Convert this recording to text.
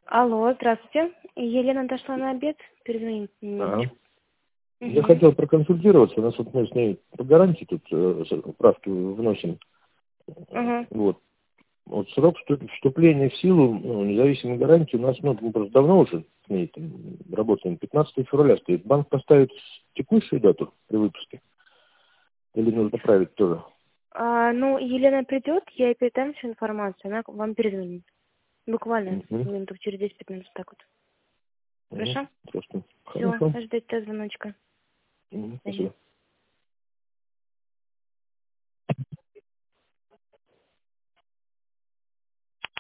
Алло, здравствуйте. Елена дошла на обед. Перезвоните на минуточку. Я хотел проконсультироваться. У нас вот мы с ней по гарантии тут правки вносим. Вот. Вот срок вступления в силу независимой гарантии у нас, мы просто давно уже с ней там работаем. 15 февраля стоит. Банк поставит текущую дату при выпуске? Или нужно править тоже? Елена придет, я ей передам всю информацию, она вам перезвонит. Буквально минуток через 10-15 так вот. Хорошо? Просто. Все, Хорошо. ждите звоночка. Спасибо.